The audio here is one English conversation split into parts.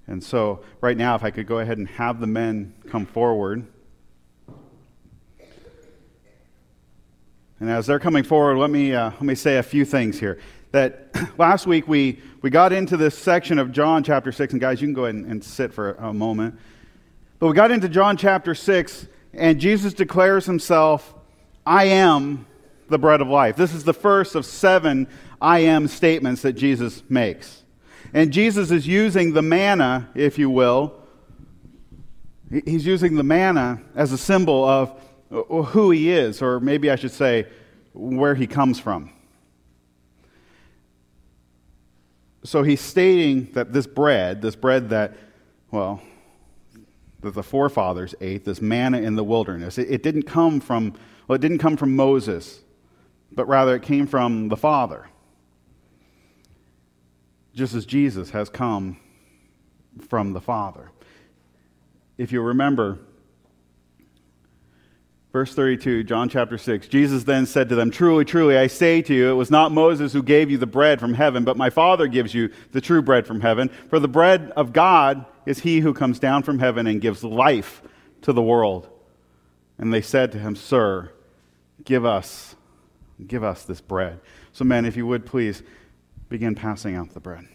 And so right now, if I could go ahead and have the men come forward. And as they're coming forward, let me say a few things here. That last week we got into this section of John chapter 6, and guys, you can go ahead and sit for a moment. But we got into John chapter 6, and Jesus declares himself, I am the bread of life. This is the first of 7 I am statements that Jesus makes. And Jesus is using the manna, if you will. He's using the manna as a symbol of who he is, or maybe I should say where he comes from. So he's stating that this bread that, well, that the forefathers ate, this manna in the wilderness, it didn't come from Moses, but rather it came from the Father. Just as Jesus has come from the Father. If you remember, verse 32, John chapter 6, Jesus then said to them, Truly, truly, I say to you, it was not Moses who gave you the bread from heaven, but my Father gives you the true bread from heaven. For the bread of God is he who comes down from heaven and gives life to the world. And they said to him, Sir, give us this bread. So men, if you would please begin passing out the bread.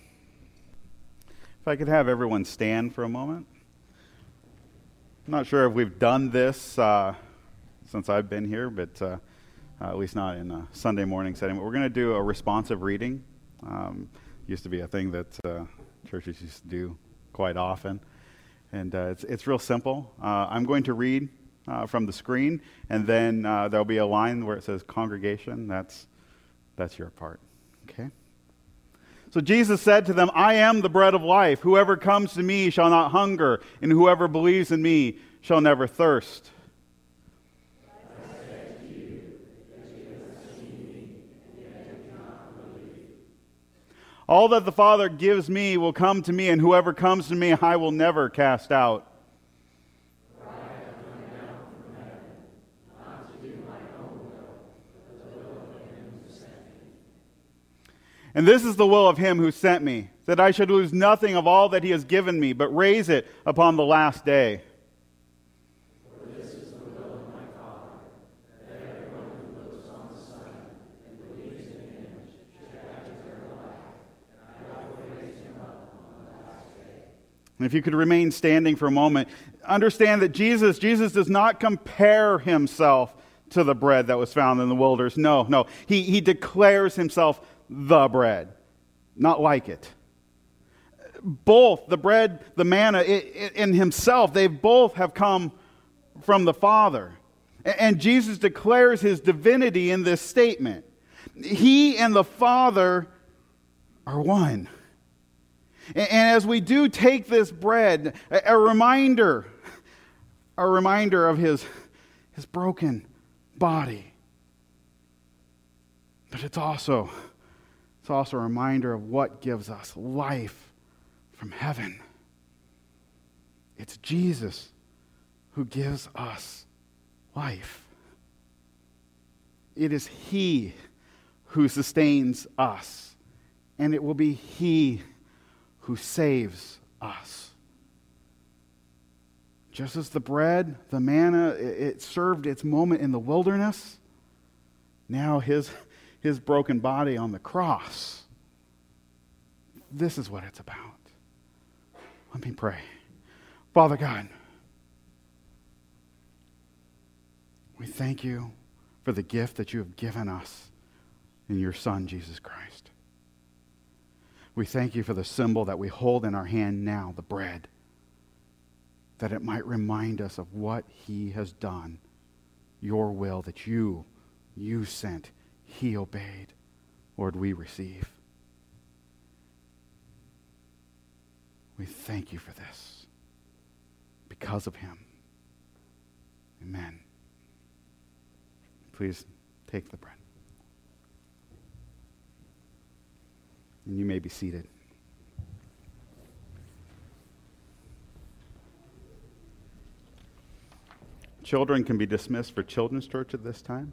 If I could have everyone stand for a moment. I'm not sure if we've done this since I've been here, but at least not in a Sunday morning setting. But we're going to do a responsive reading. Used to be a thing that churches used to do quite often. And it's real simple. I'm going to read from the screen, and then there'll be a line where it says congregation. That's your part. Okay? So Jesus said to them, I am the bread of life. Whoever comes to me shall not hunger, and whoever believes in me shall never thirst. I said to you that you have seen me, and yet do not believe. All that the Father gives me will come to me, and whoever comes to me I will never cast out. For I have come down from heaven, not to do my own will, but the will of him who sent me. And this is the will of him who sent me, that I should lose nothing of all that he has given me, but raise it upon the last day. For this is the will of my Father, that everyone who looks on the Son and believes in him should have eternal life, and I will raise him up on the last day. And if you could remain standing for a moment, understand that Jesus does not compare himself to the bread that was found in the wilderness. No. He declares himself the bread, not like it. Both, the bread, the manna, in himself, they both have come from the Father. And Jesus declares his divinity in this statement. He and the Father are one. And as we do take this bread, a reminder of his broken body. But it's also a reminder of what gives us life from heaven. It's Jesus who gives us life. It is he who sustains us, and it will be he who saves us. Just as the bread, the manna, it served its moment in the wilderness, now his broken body on the cross. This is what it's about. Let me pray. Father God, we thank you for the gift that you have given us in your Son, Jesus Christ. We thank you for the symbol that we hold in our hand now, the bread, that it might remind us of what he has done, your will that you sent, he obeyed. Lord, we receive. We thank you for this because of him. Amen. Please take the bread. And you may be seated. Children can be dismissed for Children's Church at this time.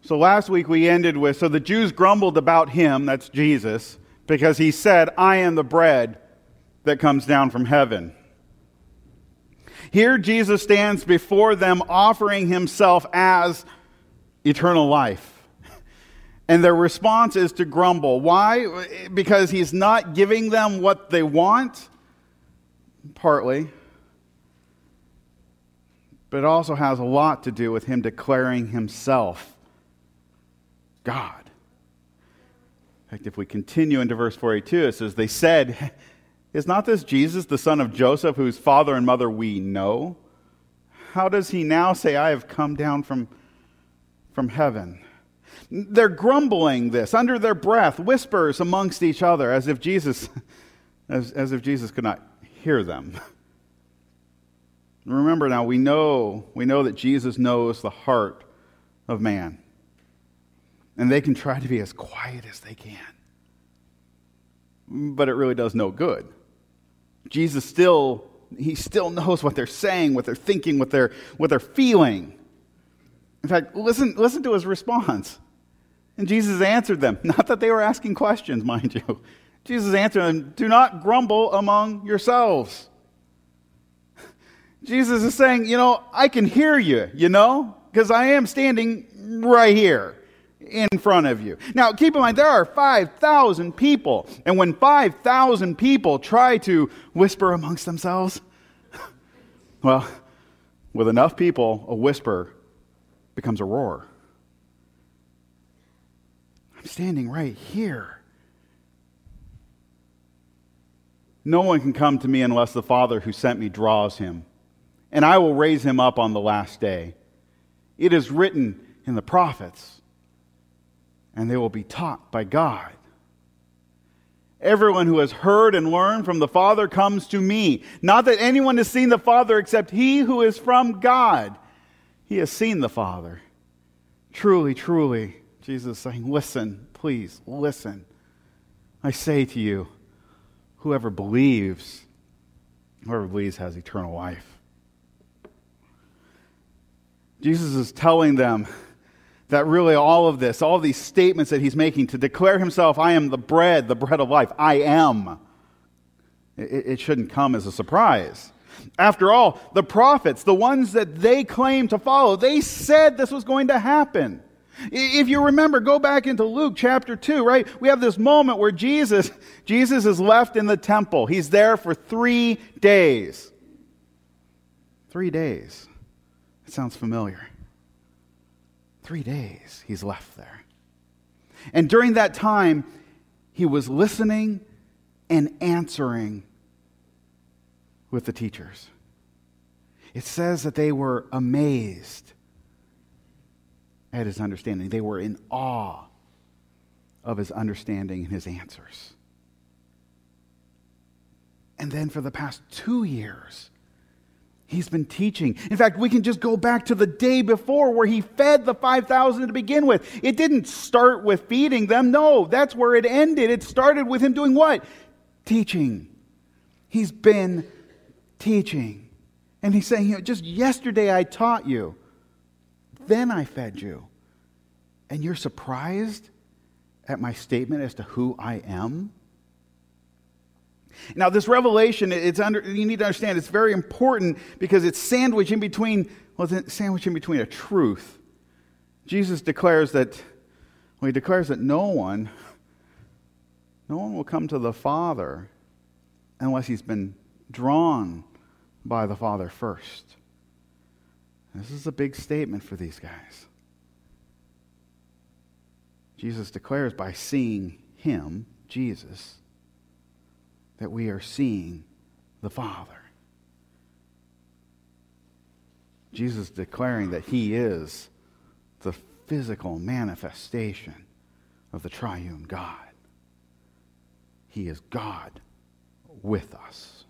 So last week we ended with, so the Jews grumbled about him, that's Jesus, because he said, I am the bread that comes down from heaven. Here Jesus stands before them offering himself as eternal life. And their response is to grumble. Why? Because he's not giving them what they want? Partly. But it also has a lot to do with him declaring himself God. In fact, if we continue into verse 42, it says, they said, is not this Jesus, the son of Joseph, whose father and mother we know? How does he now say, I have come down from heaven? They're grumbling this under their breath, whispers amongst each other, as if Jesus could not hear them. Remember now, we know that Jesus knows the heart of man. And they can try to be as quiet as they can. But it really does no good. Jesus still knows what they're saying, what they're thinking, what they're feeling. In fact, listen to his response. And Jesus answered them. Not that they were asking questions, mind you. Jesus answered them, do not grumble among yourselves. Jesus is saying, I can hear you, because I am standing right here in front of you. Now, keep in mind, there are 5,000 people. And when 5,000 people try to whisper amongst themselves, well, with enough people, a whisper becomes a roar. I'm standing right here. No one can come to me unless the Father who sent me draws him, and I will raise him up on the last day. It is written in the prophets, and they will be taught by God. Everyone who has heard and learned from the Father comes to me. Not that anyone has seen the Father except he who is from God. He has seen the Father. Truly, truly, Jesus is saying, listen, please, listen. I say to you, whoever believes has eternal life. Jesus is telling them that really all of this, all these statements that he's making to declare himself, I am the bread of life. I am. It shouldn't come as a surprise. After all, the prophets, the ones that they claim to follow, they said this was going to happen. If you remember, go back into Luke chapter 2, right? We have this moment where Jesus is left in the temple. He's there for 3 days. 3 days. It sounds familiar. 3 days he's left there. And during that time, he was listening and answering with the teachers. It says that they were amazed at his understanding. They were in awe of his understanding and his answers. And then for the past 2 years, he's been teaching. In fact, we can just go back to the day before where he fed the 5,000 to begin with. It didn't start with feeding them. No, that's where it ended. It started with him doing what? Teaching. He's been teaching. And he's saying, just yesterday I taught you. Then I fed you. And you're surprised at my statement as to who I am? Now, this revelation, you need to understand, it's very important because it's sandwiched in between a truth. Jesus declares that no one will come to the Father unless he's been drawn by the Father first. This is a big statement for these guys. Jesus declares by seeing him, Jesus, that we are seeing the Father. Jesus declaring that he is the physical manifestation of the triune God. He is God with us.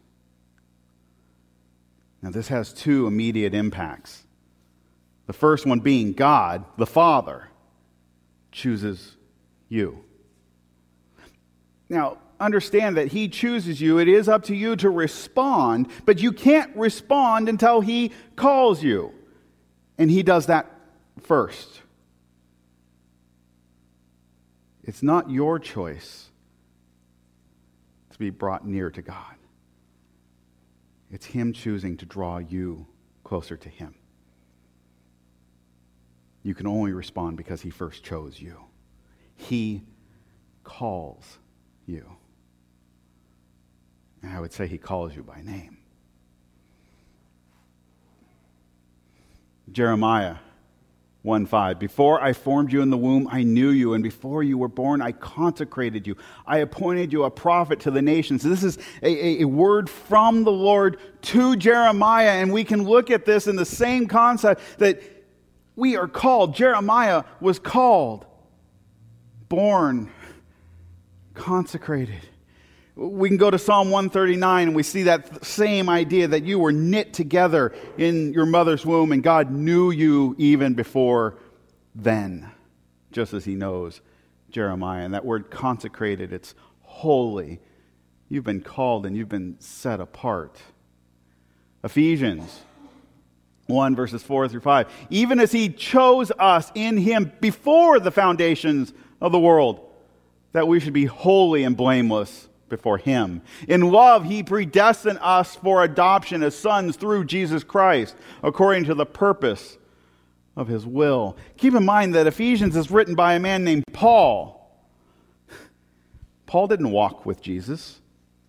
Now, this has 2 immediate impacts. The first one being God, the Father, chooses you. Now, understand that he chooses you. It is up to you to respond, but you can't respond until he calls you. And he does that first. It's not your choice to be brought near to God. It's Him choosing to draw you closer to Him. You can only respond because He first chose you. He calls you. And I would say He calls you by name. Jeremiah 1:5, before I formed you in the womb, I knew you, and before you were born, I consecrated you. I appointed you a prophet to the nations. This is a word from the Lord to Jeremiah, and we can look at this in the same concept that we are called. Jeremiah was called, born, consecrated. We can go to Psalm 139 and we see that same idea that you were knit together in your mother's womb and God knew you even before then, just as He knows Jeremiah. And that word consecrated, it's holy. You've been called and you've been set apart. Ephesians 1 verses 4 through 5. Even as He chose us in Him before the foundations of the world, that we should be holy and blameless before Him. In love, He predestined us for adoption as sons through Jesus Christ, according to the purpose of His will. Keep in mind that Ephesians is written by a man named Paul. Paul didn't walk with Jesus.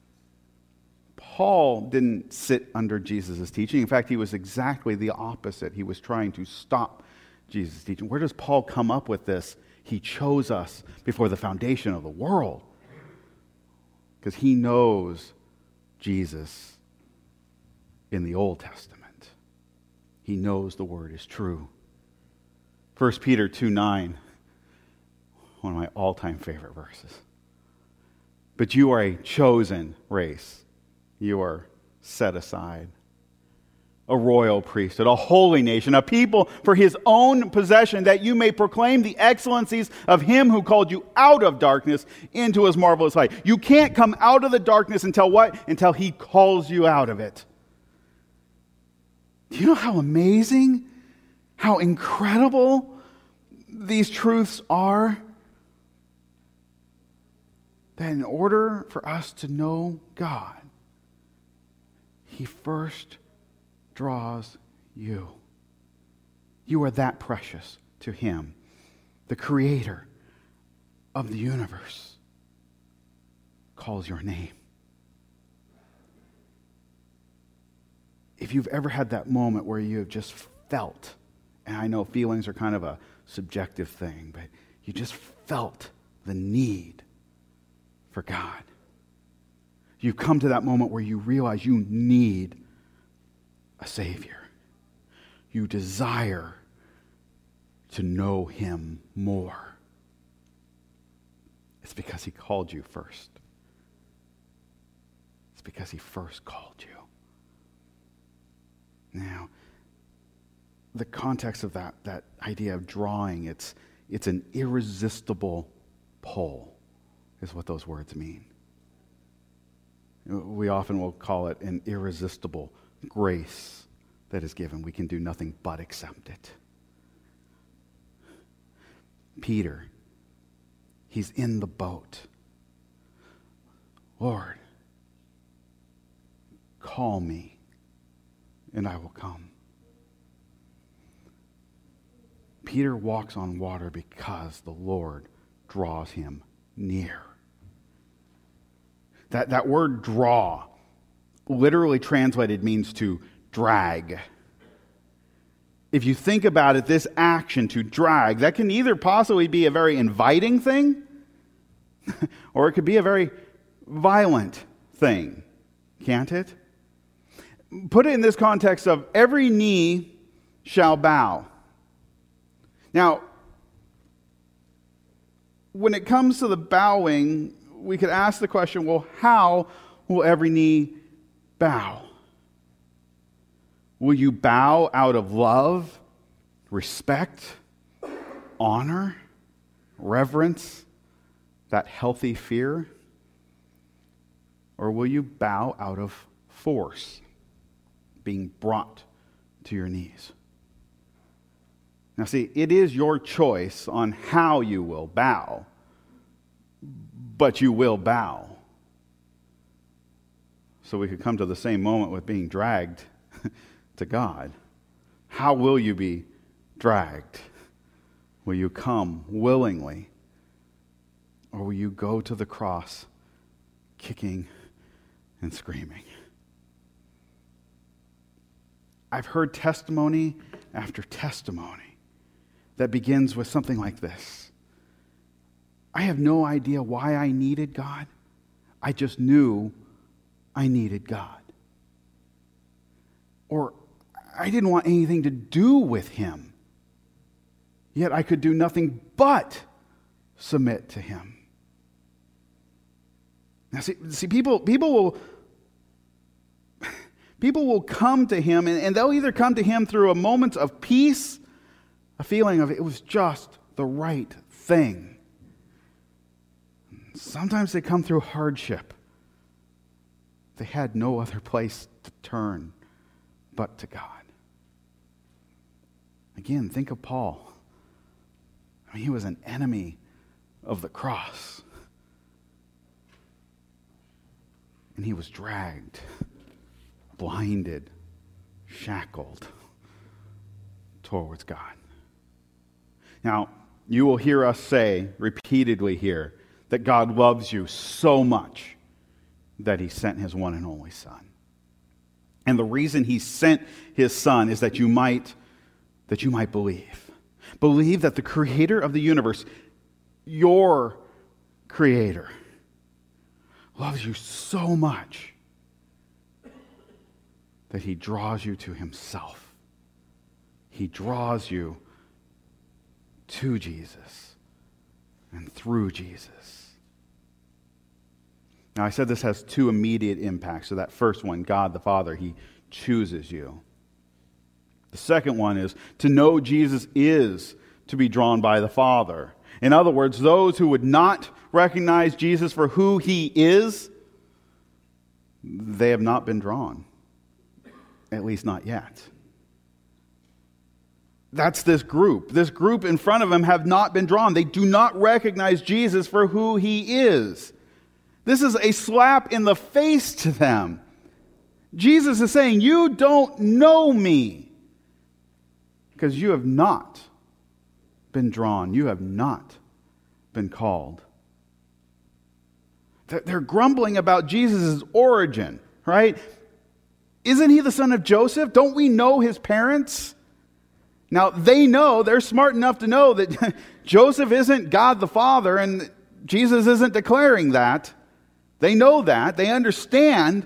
Paul didn't sit under Jesus' teaching. In fact, he was exactly the opposite. He was trying to stop Jesus' teaching. Where does Paul come up with this? He chose us before the foundation of the world. Because he knows Jesus in the Old Testament. He knows the Word is true. 1 Peter 2:9, one of my all-time favorite verses. But you are a chosen race. You are set aside. A royal priesthood, a holy nation, a people for His own possession, that you may proclaim the excellencies of Him who called you out of darkness into His marvelous light. You can't come out of the darkness until what? Until He calls you out of it. Do you know how amazing, how incredible these truths are? That in order for us to know God, He first draws you. You are that precious to Him, the Creator of the universe, calls your name. If you've ever had that moment where you have just felt, and I know feelings are kind of a subjective thing, but you just felt the need for God. You come to that moment where you realize you need a Savior. You desire to know Him more. It's because He called you first. It's because He first called you. Now, the context of that idea of drawing, it's an irresistible pull, is what those words mean. We often will call it an irresistible grace that is given. We can do nothing but accept it. Peter, he's in the boat. Lord, call me, and I will come. Peter walks on water because the Lord draws him near. That word draw, literally translated, means to drag. If you think about it, this action to drag, that can either possibly be a very inviting thing, or it could be a very violent thing, can't it? Put it in this context of every knee shall bow. Now, when it comes to the bowing, we could ask the question, well, how will every knee bow? Will you bow out of love, respect, honor, reverence, that healthy fear? Or will you bow out of force, being brought to your knees? Now see, it is your choice on how you will bow. but you will bow. So we could come to the same moment with being dragged to God. How will you be dragged? Will you come willingly? Or will you go to the cross kicking and screaming? I've heard testimony after testimony that begins with something like this. I have no idea why I needed God. I just knew I needed God. Or I didn't want anything to do with Him. Yet I could do nothing but submit to Him. Now see people will come to Him, and they'll either come to Him through a moment of peace, a feeling of it was just the right thing. Sometimes they come through hardship. They had no other place to turn but to God. Again, think of Paul. I mean, he was an enemy of the cross. And he was dragged, blinded, shackled towards God. Now, you will hear us say repeatedly here that God loves you so much that He sent His one and only Son. And the reason He sent His Son is that you might believe. Believe that the Creator of the universe, your Creator, loves you so much that He draws you to Himself. He draws you to Jesus and through Jesus. Now, I said this has two immediate impacts. So that first one, God the Father, He chooses you. The second one is to know Jesus is to be drawn by the Father. In other words, those who would not recognize Jesus for who He is, they have not been drawn. At least not yet. That's this group. This group in front of Him have not been drawn. They do not recognize Jesus for who He is. This is a slap in the face to them. Jesus is saying, you don't know me because you have not been drawn. You have not been called. They're grumbling about Jesus' origin, right? Isn't He the son of Joseph? Don't we know his parents? Now, they know, they're smart enough to know that Joseph isn't God the Father and Jesus isn't declaring that. They know that. They understand.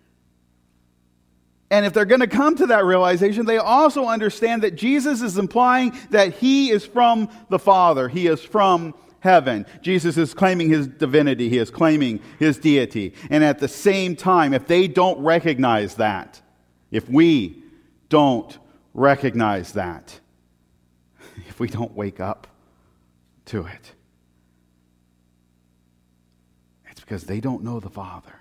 And if they're going to come to that realization, they also understand that Jesus is implying that He is from the Father. He is from heaven. Jesus is claiming His divinity. He is claiming His deity. And at the same time, if they don't recognize that, if we don't recognize that, if we don't wake up to it, it's because they don't know the Father.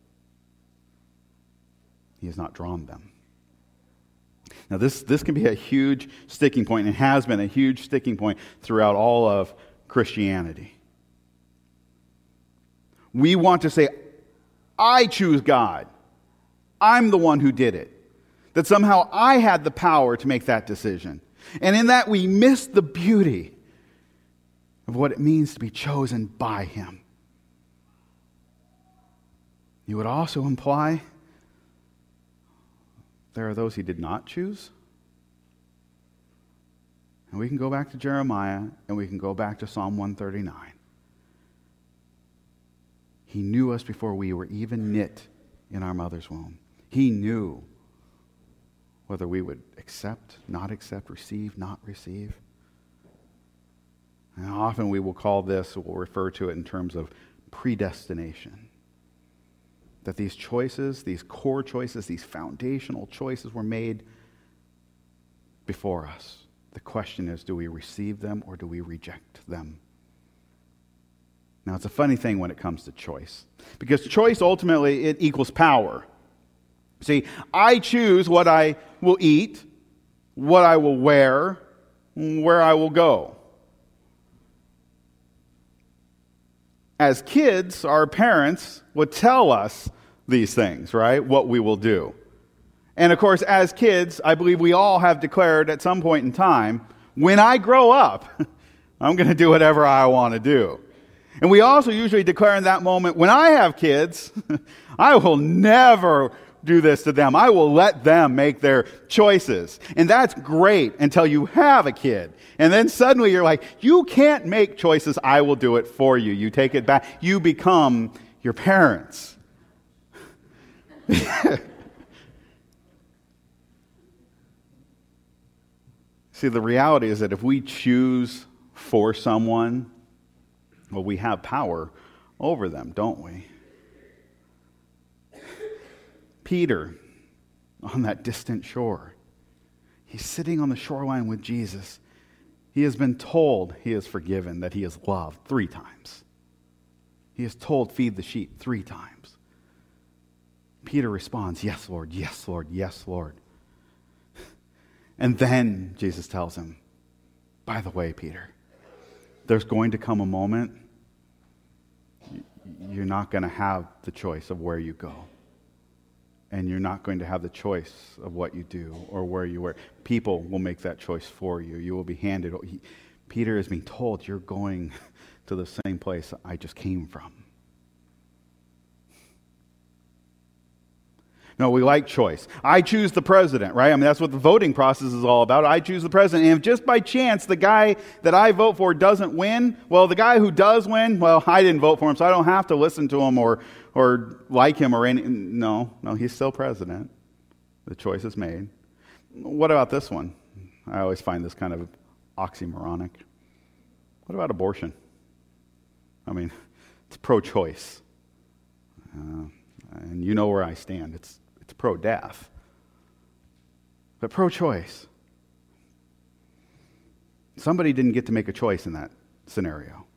He has not drawn them. Now this can be a huge sticking point, and has been a huge sticking point throughout all of Christianity. We want to say, I choose God. I'm the one who did it. That somehow I had the power to make that decision. And in that we miss the beauty of what it means to be chosen by Him. You would also imply there are those He did not choose. And we can go back to Jeremiah, and we can go back to Psalm 139. He knew us before we were even knit in our mother's womb. He knew whether we would accept, not accept, receive, not receive. And often we will call this, we'll refer to it in terms of predestination. That these choices, these core choices, these foundational choices were made before us. The question is, do we receive them or do we reject them? Now, it's a funny thing when it comes to choice. Because choice, ultimately, it equals power. See, I choose what I will eat, what I will wear, where I will go. as kids, our parents would tell us these things, right? What we will do. And of course, as kids, I believe we all have declared at some point in time, when I grow up, I'm going to do whatever I want to do. And we also usually declare in that moment, when I have kids, I will never do this to them. I will let them make their choices. And that's great until you have a kid. And then suddenly you're like, you can't make choices. I will do it for you. You take it back. You become your parents. See, the reality is that if we choose for someone, well, we have power over them, don't we? Peter, on that distant shore, he's sitting on the shoreline with Jesus. He has been told he is forgiven, that he is loved 3 times. He is told, feed the sheep 3 times. Peter responds, yes, Lord, yes, Lord, yes, Lord. And then Jesus tells him, by the way, Peter, there's going to come a moment you're not going to have the choice of where you go. And you're not going to have the choice of what you do or where you work. People will make that choice for you. You will be handed. Peter is being told, you're going to the same place I just came from. No, we like choice. I choose the president, right? I mean, that's what the voting process is all about. I choose the president. And if just by chance the guy that I vote for doesn't win, well, the guy who does win, well, I didn't vote for him, so I don't have to listen to him or like him or any. No, he's still president. The choice is made. What about this one? I always find this kind of oxymoronic. What about abortion? I mean, it's pro-choice. And you know where I stand. It's pro-death. But pro-choice. Somebody didn't get to make a choice in that scenario.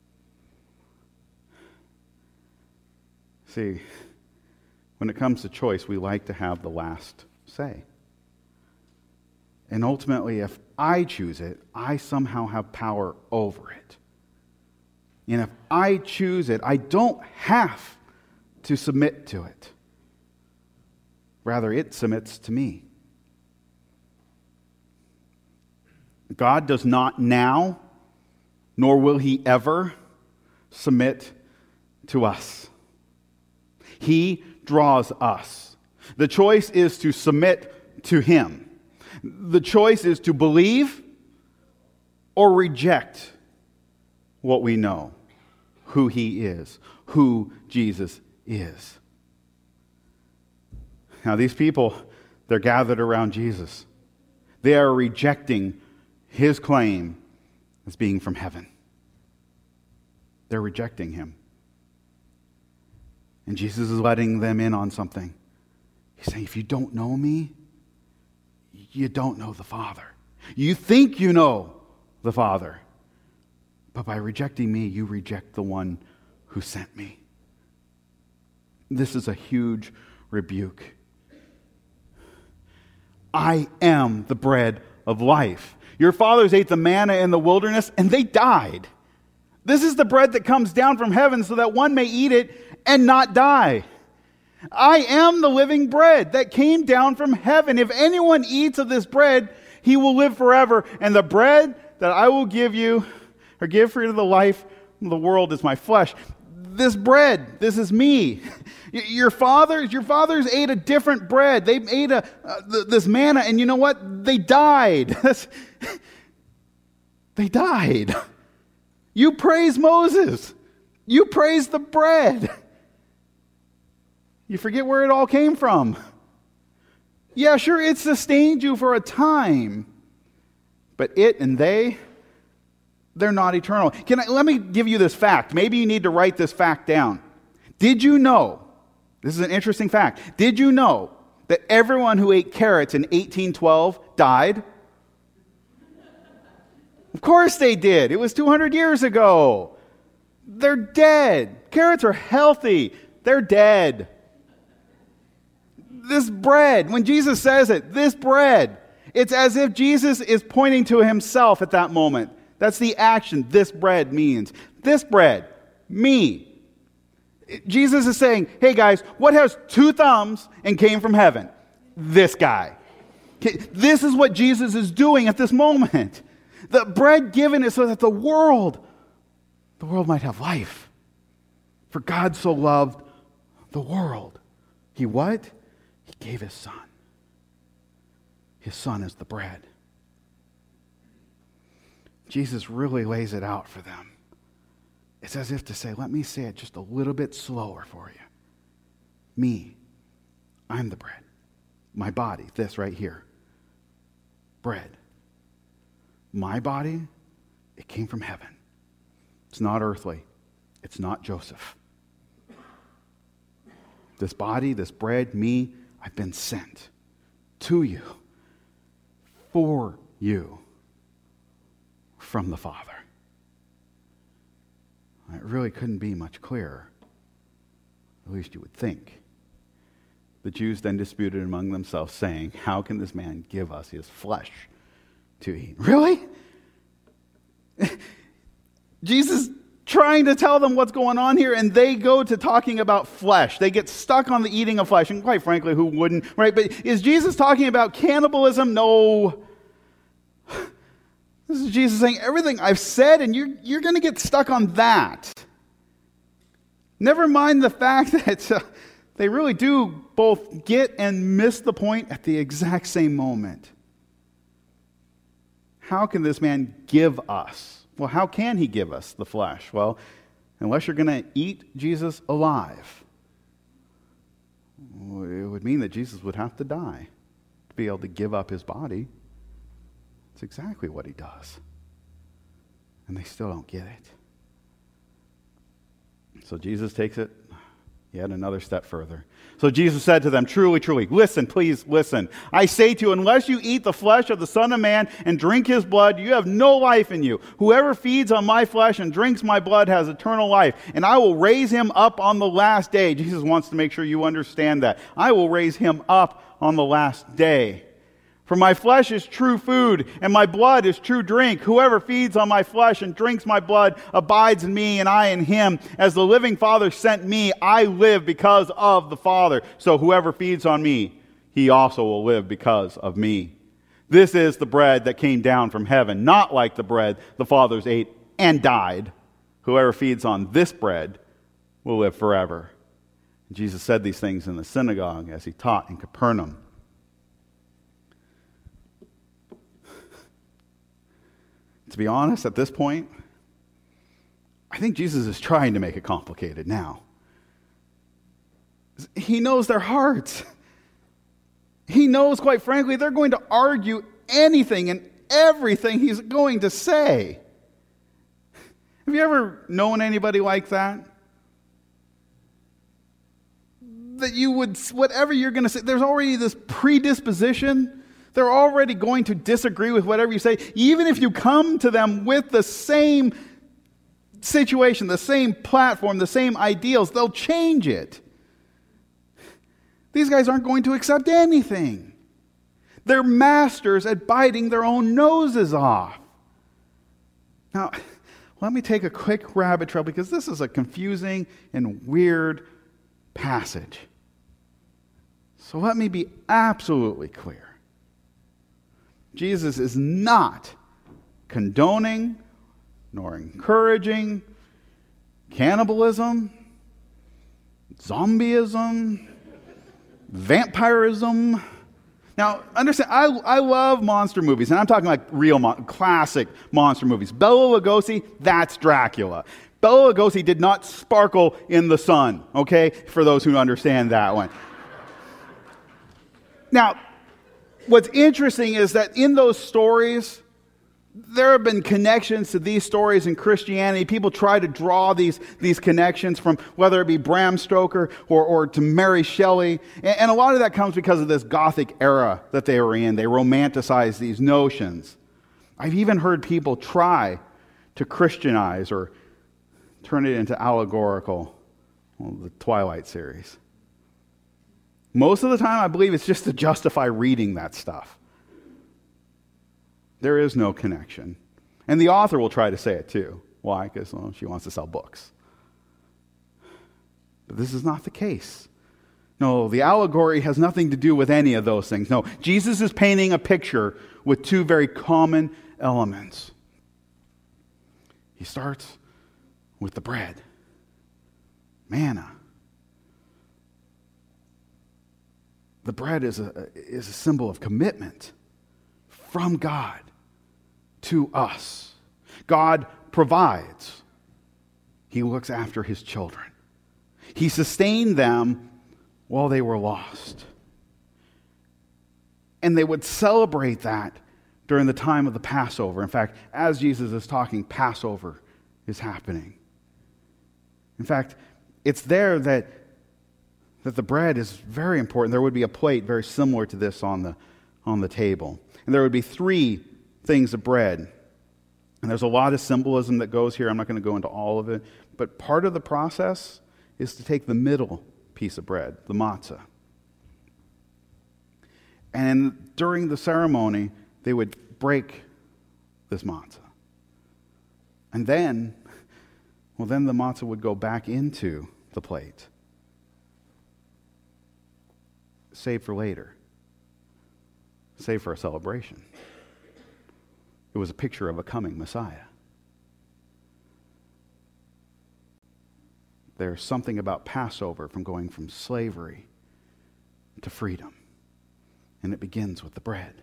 See, when it comes to choice, we like to have the last say. And ultimately, if I choose it, I somehow have power over it. And if I choose it, I don't have to submit to it. Rather, it submits to me. God does not now, nor will he ever, submit to us. He draws us. The choice is to submit to him. The choice is to believe or reject what we know, who he is, who Jesus is. Now, these people, they're gathered around Jesus. They are rejecting his claim as being from heaven. They're rejecting him. And Jesus is letting them in on something. He's saying, if you don't know me, you don't know the Father. You think you know the Father. But by rejecting me, you reject the one who sent me. This is a huge rebuke. I am the bread of life. Your fathers ate the manna in the wilderness, and they died. This is the bread that comes down from heaven so that one may eat it and not die. I am the living bread that came down from heaven. If anyone eats of this bread, he will live forever. And the bread that I will give you, or give for you to the life of the world, is my flesh. This bread, this is me. Your fathers ate a different bread. They ate this manna, and you know what? They died. They died. You praise Moses. You praise the bread. You forget where it all came from. Yeah, sure, it sustained you for a time, but it and they're not eternal. Let me give you this fact. Maybe you need to write this fact down. Did you know, this is an interesting fact, did you know that everyone who ate carrots in 1812 died? Of course they did. It was 200 years ago. They're dead. Carrots are healthy. They're dead. This bread, when Jesus says it, this bread, it's as if Jesus is pointing to himself at that moment. That's the action this bread means. This bread Me. Jesus is saying, hey guys, what has two thumbs and came from heaven? This guy. Okay, this is what Jesus is doing at this moment. The bread given is so that the world might have life. For God so loved the world. He what? He gave his son. His son is the bread. Jesus really lays it out for them. It's as if to say, let me say it just a little bit slower for you. Me, I'm the bread. My body, this right here. Bread. My body, it came from heaven. It's not earthly. It's not Joseph. This body, this bread, me, I've been sent to you, for you, from the Father. It really couldn't be much clearer, at least you would think. The Jews then disputed among themselves, saying, how can this man give us his flesh to eat? Really? Jesus trying to tell them what's going on here, and they go to talking about flesh. They get stuck on the eating of flesh, and quite frankly, who wouldn't, right? But is Jesus talking about cannibalism? No. This is Jesus saying, everything I've said, and you're going to get stuck on that. Never mind the fact that they really do both get and miss the point at the exact same moment. How can this man give us? Well, how can he give us the flesh? Well, unless you're going to eat Jesus alive, it would mean that Jesus would have to die to be able to give up his body. It's exactly what he does. And they still don't get it. So Jesus takes it yet another step further. So Jesus said to them, truly, truly, listen, please listen. I say to you, unless you eat the flesh of the Son of Man and drink his blood, you have no life in you. Whoever feeds on my flesh and drinks my blood has eternal life, and I will raise him up on the last day. Jesus wants to make sure you understand that. I will raise him up on the last day. For my flesh is true food, and my blood is true drink. Whoever feeds on my flesh and drinks my blood abides in me, and I in him. As the living Father sent me, I live because of the Father. So whoever feeds on me, he also will live because of me. This is the bread that came down from heaven, not like the bread the fathers ate and died. Whoever feeds on this bread will live forever. And Jesus said these things in the synagogue as he taught in Capernaum. To be honest, at this point, I think Jesus is trying to make it complicated now. He knows their hearts. He knows, quite frankly, they're going to argue anything and everything he's going to say. Have you ever known anybody like that? That you would, whatever you're going to say, there's already this predisposition. They're already going to disagree with whatever you say. Even if you come to them with the same situation, the same platform, the same ideals, they'll change it. These guys aren't going to accept anything. They're masters at biting their own noses off. Now, let me take a quick rabbit trail because this is a confusing and weird passage. So let me be absolutely clear. Jesus is not condoning nor encouraging cannibalism, zombieism, vampirism. Now, understand, I love monster movies, and I'm talking like real classic monster movies. Bela Lugosi, that's Dracula. Bela Lugosi did not sparkle in the sun, okay, for those who understand that one. Now, what's interesting is that in those stories, there have been connections to these stories in Christianity. People try to draw these connections from whether it be Bram Stoker or to Mary Shelley. And a lot of that comes because of this Gothic era that they were in. They romanticize these notions. I've even heard people try to Christianize or turn it into allegorical, the Twilight series. Most of the time, I believe it's just to justify reading that stuff. There is no connection. And the author will try to say it too. Why? Because she wants to sell books. But this is not the case. No, the allegory has nothing to do with any of those things. No, Jesus is painting a picture with two very common elements. He starts with the bread, manna. The bread is a symbol of commitment from God to us. God provides. He looks after his children. He sustained them while they were lost. And they would celebrate that during the time of the Passover. In fact, as Jesus is talking, Passover is happening. In fact, it's there that the bread is very important. There would be a plate very similar to this on the table. And there would be 3 things of bread. And there's a lot of symbolism that goes here. I'm not going to go into all of it. But part of the process is to take the middle piece of bread, the matzah. And during the ceremony, they would break this matzah. And then the matzah would go back into the plate. Save for later. Save for a celebration. It was a picture of a coming Messiah. There's something about Passover from going from slavery to freedom. And it begins with the bread.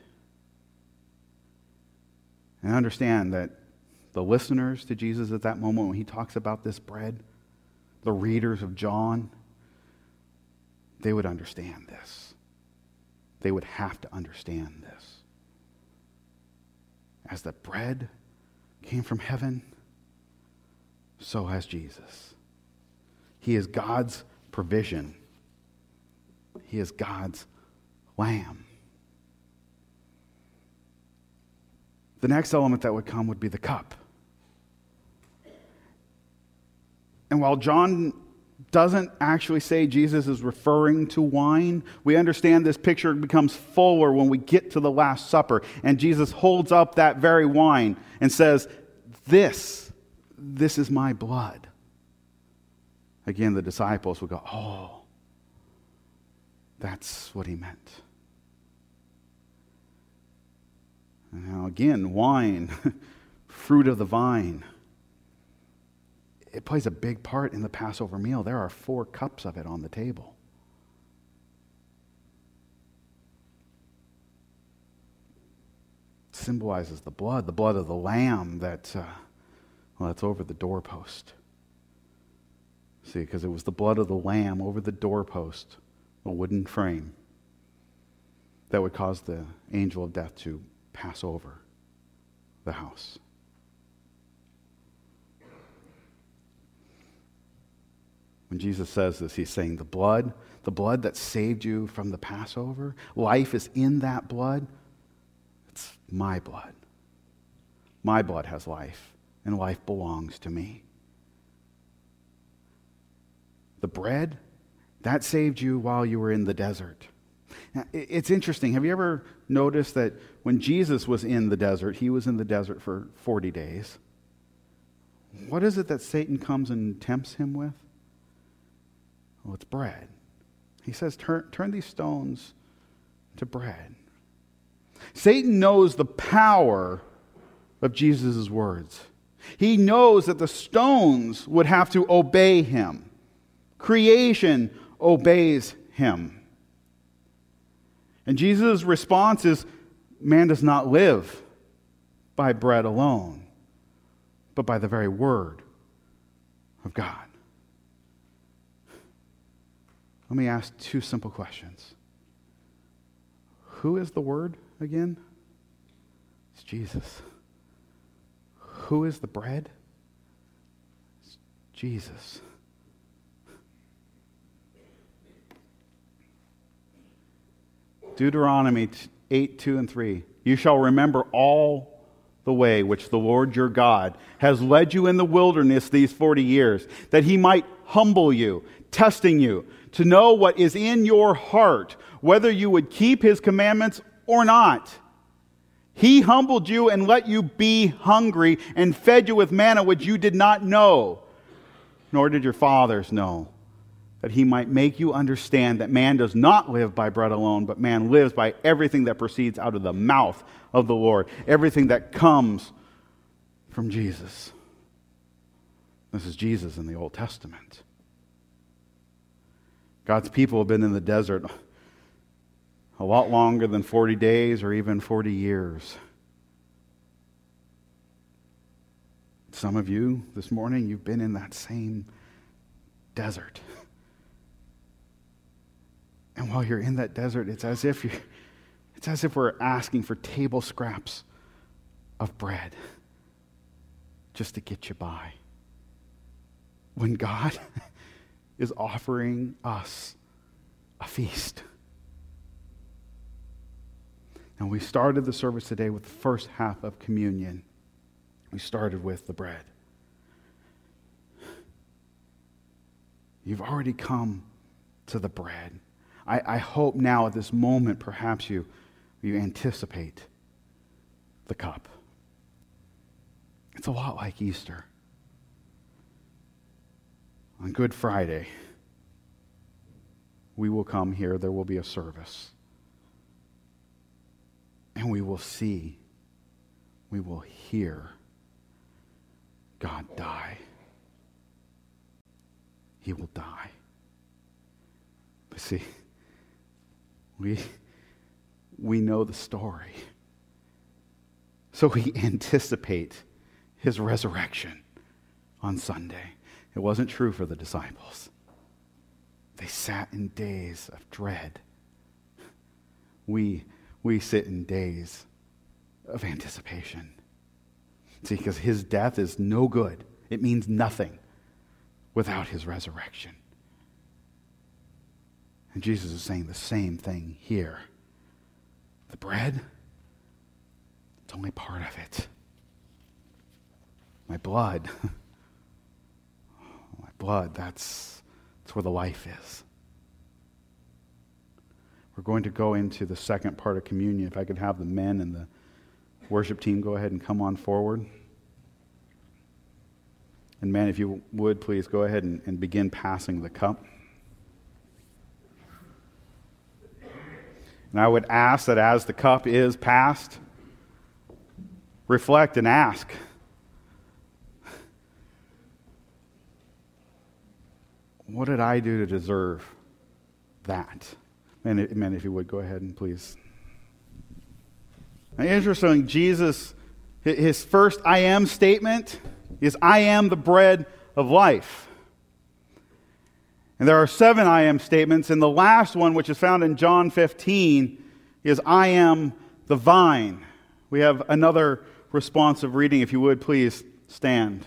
And understand that the listeners to Jesus at that moment, when he talks about this bread, the readers of John, they would understand this. They would have to understand this. As the bread came from heaven, so has Jesus. He is God's provision. He is God's lamb. The next element that would come would be the cup. And while John doesn't actually say Jesus is referring to wine, we understand this picture becomes fuller when we get to the Last Supper. And Jesus holds up that very wine and says, This is my blood. Again, the disciples would go, oh, that's what he meant. Now again, wine, fruit of the vine, it plays a big part in the Passover meal. There are 4 cups of it on the table. It symbolizes the blood of the lamb that's over the doorpost. See, because it was the blood of the lamb over the doorpost, a wooden frame, that would cause the angel of death to pass over the house. When Jesus says this, he's saying the blood that saved you from the Passover, life is in that blood. It's my blood. My blood has life, and life belongs to me. The bread, that saved you while you were in the desert. Now, it's interesting. Have you ever noticed that when Jesus was in the desert, he was in the desert for 40 days? What is it that Satan comes and tempts him with? Well, it's bread. He says, turn these stones to bread. Satan knows the power of Jesus' words. He knows that the stones would have to obey him. Creation obeys him. And Jesus' response is, man does not live by bread alone, but by the very word of God. Let me ask 2 simple questions. Who is the Word again? It's Jesus. Who is the bread? It's Jesus. Deuteronomy 8:2-3. You shall remember all the way which the Lord your God has led you in the wilderness these 40 years, that he might humble you, testing you, to know what is in your heart, whether you would keep his commandments or not. He humbled you and let you be hungry and fed you with manna which you did not know, nor did your fathers know, that he might make you understand that man does not live by bread alone, but man lives by everything that proceeds out of the mouth of the Lord, everything that comes from Jesus. This is Jesus in the Old Testament. God's people have been in the desert a lot longer than 40 days or even 40 years. Some of you this morning, you've been in that same desert. And while you're in that desert, it's as if we're asking for table scraps of bread just to get you by. When God is offering us a feast. Now, we started the service today with the first half of communion. We started with the bread. You've already come to the bread. I hope now at this moment perhaps you anticipate the cup. It's a lot like Easter. On Good Friday, we will come here, there will be a service. And we will see, we will hear God die. He will die. But see, we know the story. So we anticipate his resurrection on Sunday. It wasn't true for the disciples. They sat in days of dread. We sit in days of anticipation. See, because his death is no good. It means nothing without his resurrection. And Jesus is saying the same thing here. The bread, it's only part of it. My blood, that's where the life is. We're going to go into the second part of communion. If I could have the men and the worship team go ahead and come on forward. And men, if you would, please go ahead and begin passing the cup. And I would ask that as the cup is passed, reflect and ask, what did I do to deserve that? Men, if you would, go ahead and please. Now, interestingly, Jesus, his first I am statement is, I am the bread of life. And there are 7 I am statements, and the last one, which is found in John 15, is I am the vine. We have another responsive reading, if you would, please stand.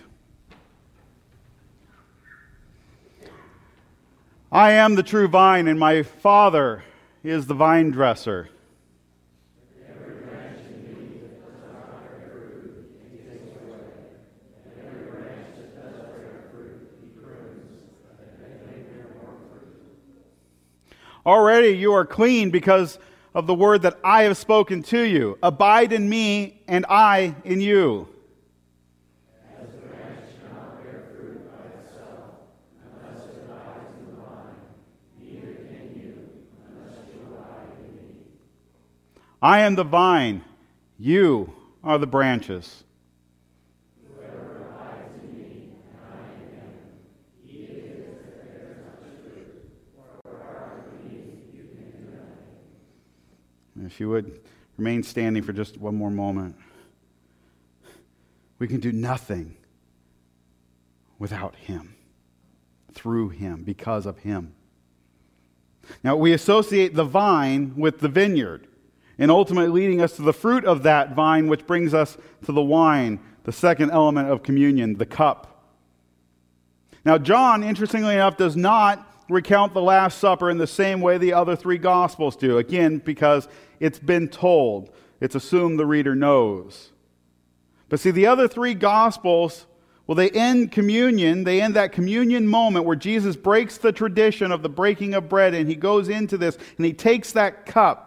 I am the true vine, and my Father is the vine dresser. Every branch in me that does not bear fruit, he takes away. And every branch that does bear fruit, he prunes, that it may bear more fruit. Already you are clean because of the word that I have spoken to you. Abide in me, and I in you. As the branch cannot bear fruit by itself, unless it abides in the vine, neither can you, unless you abide in me. I am the vine, you are the branches. Whoever abides in me, and I in him, he it is that bears much fruit, for apart from me you can do nothing. If you would remain standing for just one more moment. We can do nothing without him, through him, because of him. Now, we associate the vine with the vineyard, and ultimately leading us to the fruit of that vine, which brings us to the wine, the second element of communion, the cup. Now, John, interestingly enough, does not recount the Last Supper in the same way the other 3 Gospels do. Again, because it's been told. It's assumed the reader knows. But see, the other 3 Gospels, well, they end communion. They end that communion moment where Jesus breaks the tradition of the breaking of bread, and he goes into this, and he takes that cup.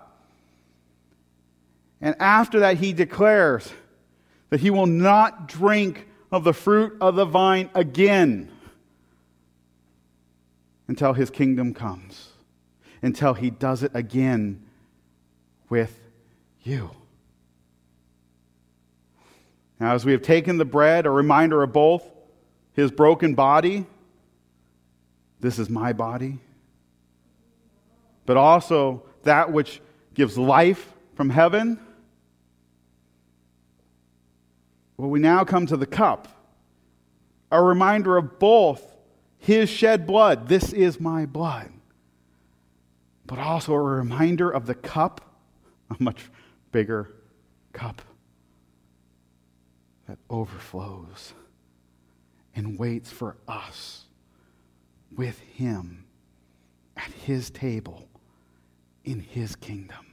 And after that, he declares that he will not drink of the fruit of the vine again. until his kingdom comes, until he does it again with you. Now, as we have taken the bread, a reminder of both his broken body, this is my body, but also that which gives life from heaven, well, we now come to the cup, a reminder of both his shed blood, this is my blood, but also a reminder of the cup, a much bigger cup that overflows and waits for us with him at his table in his kingdom.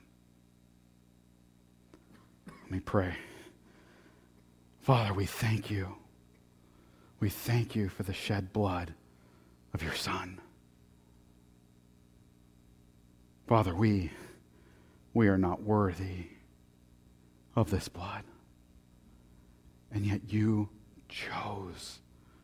Let me pray. Father, we thank you. We thank you for the shed blood of your Son. Father, we are not worthy of this blood. And yet you chose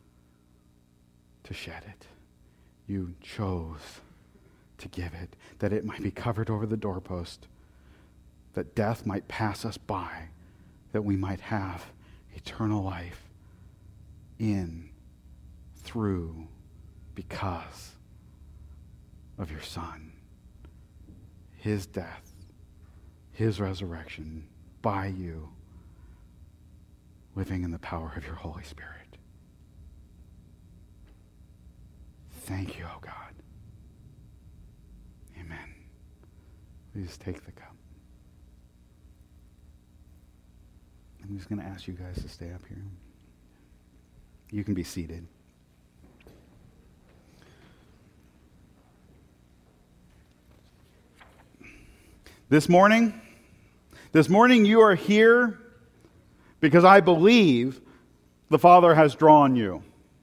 to shed it. You chose to give it, that it might be covered over the doorpost, that death might pass us by, that we might have eternal life in, through, because of your Son. His death, his resurrection, by you, living in the power of your Holy Spirit. Thank you, oh God. Amen. Please take the cup. I'm just going to ask you guys to stay up here. You can be seated. This morning you are here because I believe the Father has drawn you.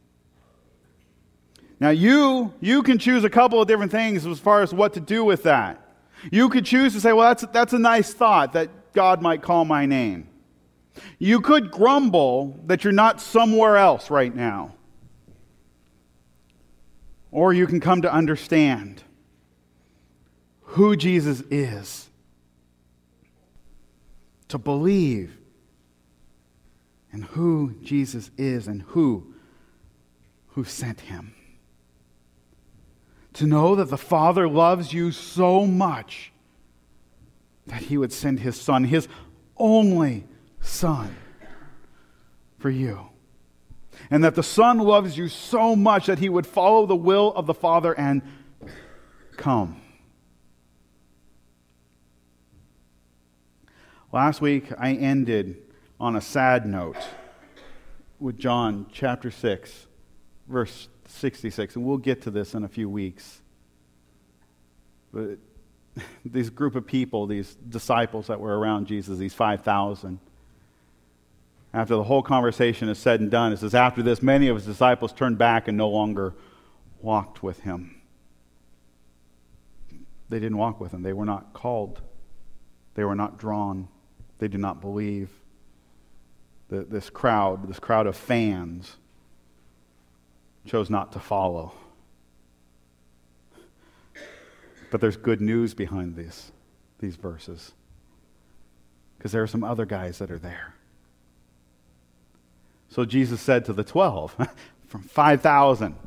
Now you can choose a couple of different things as far as what to do with that. You could choose to say, well, that's a nice thought that God might call my name. You could grumble that you're not somewhere else right now. Or you can come to understand who Jesus is. To believe in who Jesus is and who sent him. To know that the Father loves you so much that he would send his Son, his only Son, for you. And that the Son loves you so much that he would follow the will of the Father and come. Last week I ended on a sad note with John chapter 6, verse 66, and we'll get to this in a few weeks. But this group of people, these disciples that were around Jesus, these 5,000, after the whole conversation is said and done, it says, after this, many of his disciples turned back and no longer walked with him. They didn't walk with him. They were not called. They were not drawn. They did not believe. This crowd of fans chose not to follow. But there's good news behind these verses. Because there are some other guys that are there. So Jesus said to the 12, from 5,000,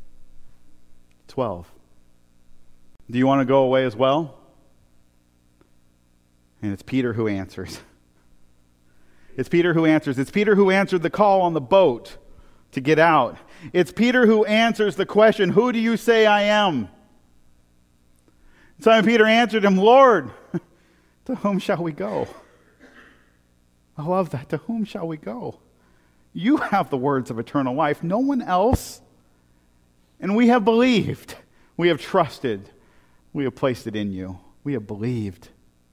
12, do you want to go away as well? And it's Peter who answers. It's Peter who answers. It's Peter who answered the call on the boat to get out. It's Peter who answers the question, who do you say I am? Simon Peter answered him, Lord, to whom shall we go? I love that. To whom shall we go? You have the words of eternal life. No one else. And we have believed. We have trusted. We have placed it in you. We have believed.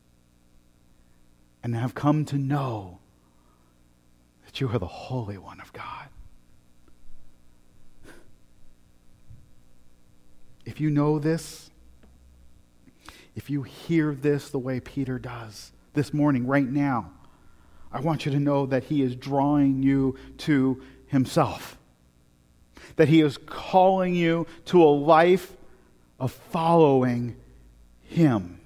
And have come to know that you are the Holy One of God. If you know this, if you hear this the way Peter does this morning, right now, I want you to know that he is drawing you to himself. That he is calling you to a life of following him.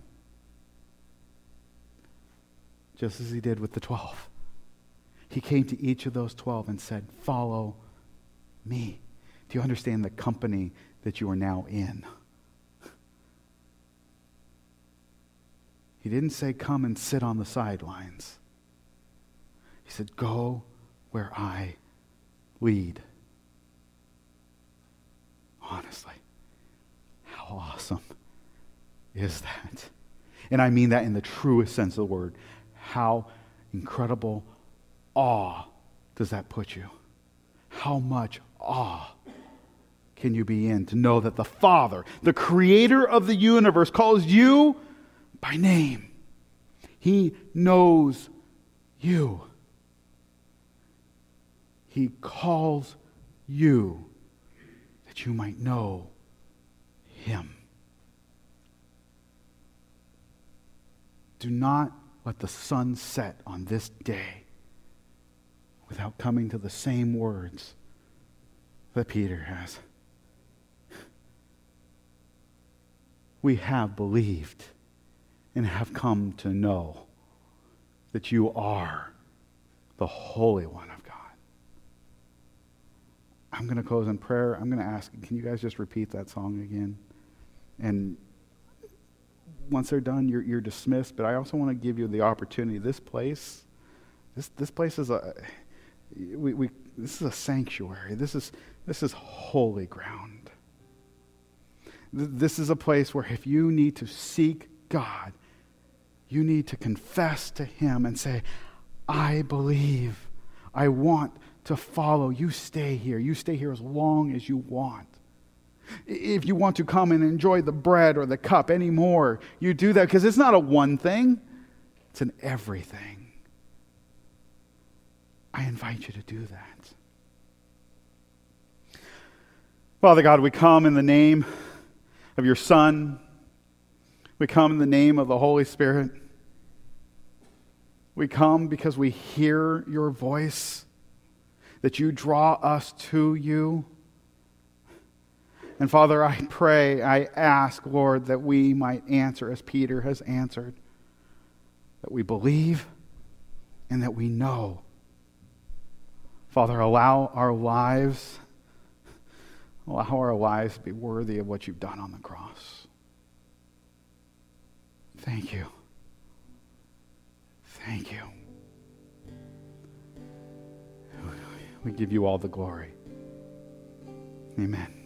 Just as he did with the 12. He came to each of those 12 and said, follow me. Do you understand the company that you are now in? He didn't say, come and sit on the sidelines. He said, go where I lead. Honestly, how awesome is that? And I mean that in the truest sense of the word. How incredible awe does that put you? How much awe can you be in to know that the Father, the creator of the universe, calls you by name? He knows you. He calls you that you might know him. Do not let the sun set on this day without coming to the same words that Peter has. We have believed and have come to know that you are the Holy One of God. I'm going to close in prayer. I'm going to ask, can you guys just repeat that song again? And once they're done, you're dismissed. But I also want to give you the opportunity. This place is this is a sanctuary. This is holy ground. This is a place where if you need to seek God, you need to confess to him and say, I believe. I want to follow. You stay here. You stay here as long as you want. If you want to come and enjoy the bread or the cup anymore, you do that because it's not a one thing. It's an everything. I invite you to do that. Father God, we come in the name of your Son. We come in the name of the Holy Spirit. We come because we hear your voice, that you draw us to you. And Father, I pray, I ask, Lord, that we might answer as Peter has answered, that we believe and that we know. Father, allow our lives to be worthy of what you've done on the cross. Thank you. Thank you. We give you all the glory. Amen.